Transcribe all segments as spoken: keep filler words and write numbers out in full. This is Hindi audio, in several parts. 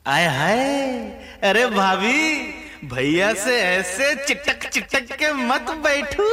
आय हाय, अरे भाभी, भैया से ऐसे चिटक चिटक के मत बैठू।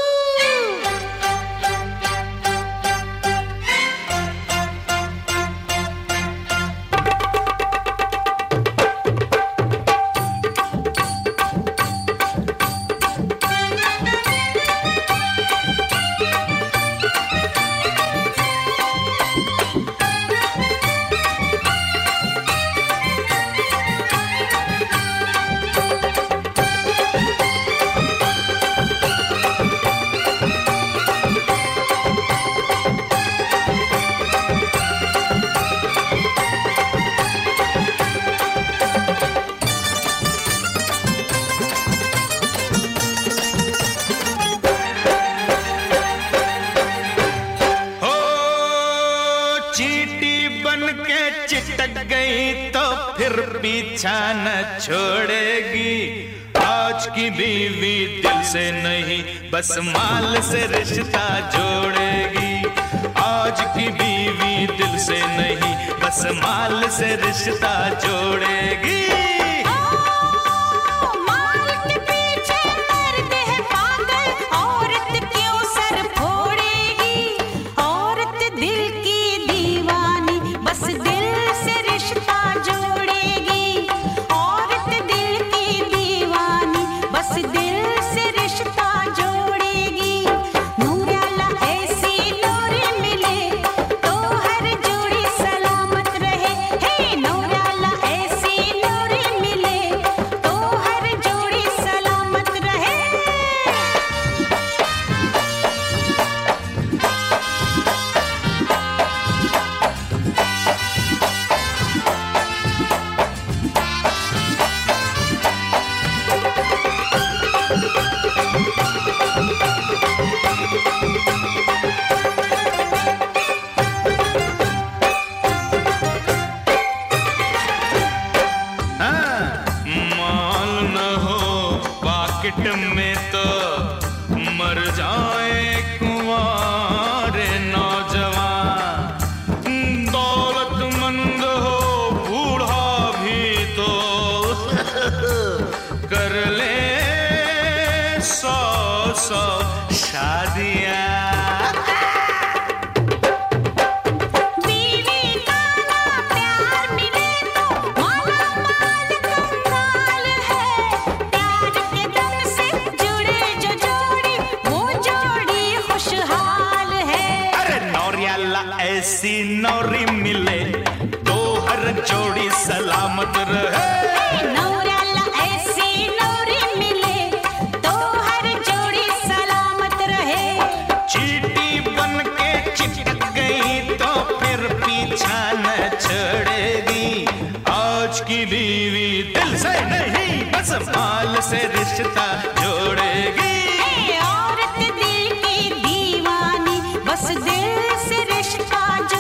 चिटक गई तो फिर पीछा न छोड़ेगी। आज की बीवी दिल से नहीं बस माल से रिश्ता जोड़ेगी। आज की बीवी दिल से नहीं बस माल से रिश्ता जोड़ेगी। में तो मर जाए कुंवारे नौजवान, दौलतमंद हो बूढ़ा भी तो कर ले सौ सौ शादियां। ऐसी नौरी मिले तो हर जोड़ी सलामत रहे। नौरियाला ऐसी नौरी मिले तो हर जोड़ी सलामत रहे। चींटी बन के चिपक गई तो फिर पीछा न छोड़ेगी। आज की बीवी दिल से नहीं बस माल से रिश्ता जोड़ेगी। औरत दिल की दीवानी बस दिल से रिश्ता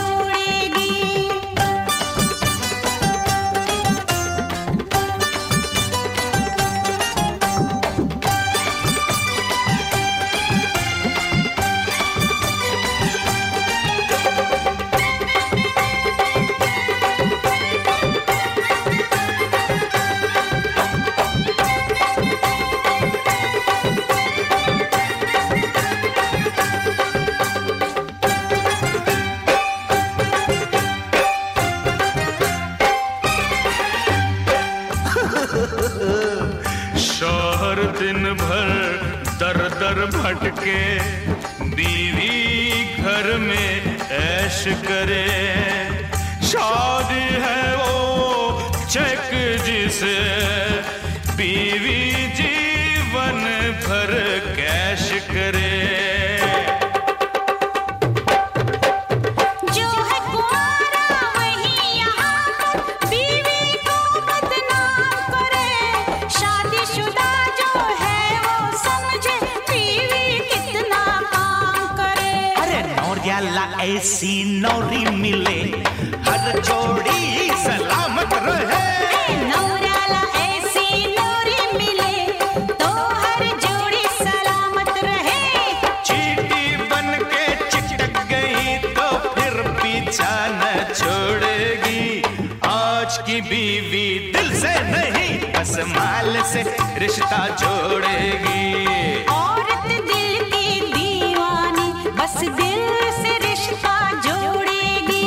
शौहर दिन भर दर दर भटके, बीवी घर में ऐश करे। शादी है वो चेक जिसे बीवी जीवन भर कैश करे। ऐसी नौरी मिले हर जोड़ी सलामत रहे। नौरियाला ऐसी नौरी मिले तो हर जोड़ी सलामत रहे। चींटी बन के चिटक गई तो फिर पीछा न छोड़ेगी। आज की की बीवी दिल से नहीं बस माल से रिश्ता जोड़ेगी। औरत दिल की दीवानी बस दिल से रिश्ता जोड़ेगी।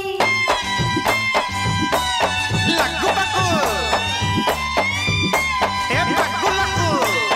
लक्कू बक्कू, ए बक्कू लक्कू।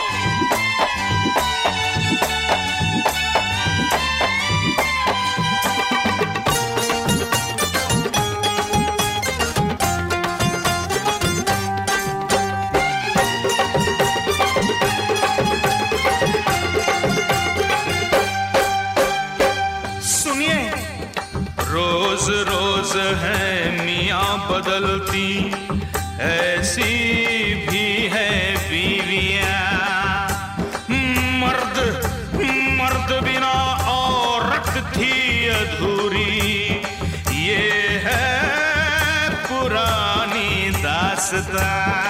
रोज रोज है मियाँ बदलती, ऐसी भी है बीवियाँ। मर्द मर्द बिना औरत थी अधूरी, ये है पुरानी दास्तां।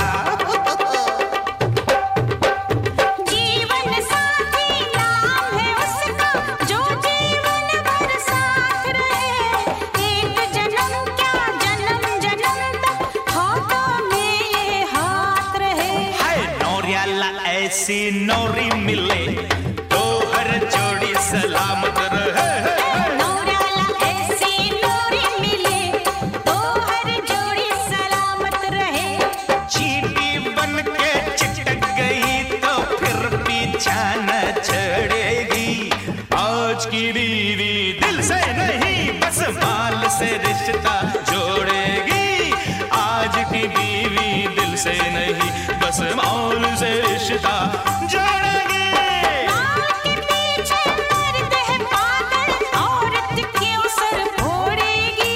ऐसी नौरी मिले तो हर जोड़ी सलामत रहे। नौरियाला ऐसी नौरी मिले तो हर जोड़ी सलामत रहे। चींटी बन के चिटक गई तो फिर पीछा न छोड़ेगी। आज की बीवी दिल से नहीं बस माल से रिश्ता जोड़ेगी। आज की बीवी दिल से नहीं बस माल से रिश्ता जोड़ेगी। माल के पीछे मर्द है पागल, औरत क्यों सर फोड़ेगी।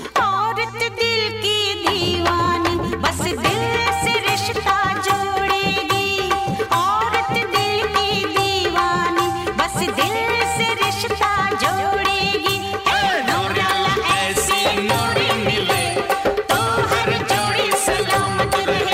औरत दिल की दीवानी बस दिल से रिश्ता जोड़ेगी। औरत दिल की दीवानी बस दिल से रिश्ता जोड़ेगी। नौरियाला ऐसी नौरी मिले तो हर जोड़ी सलामत रहे।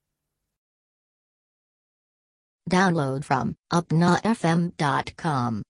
Download from upna f m dot com.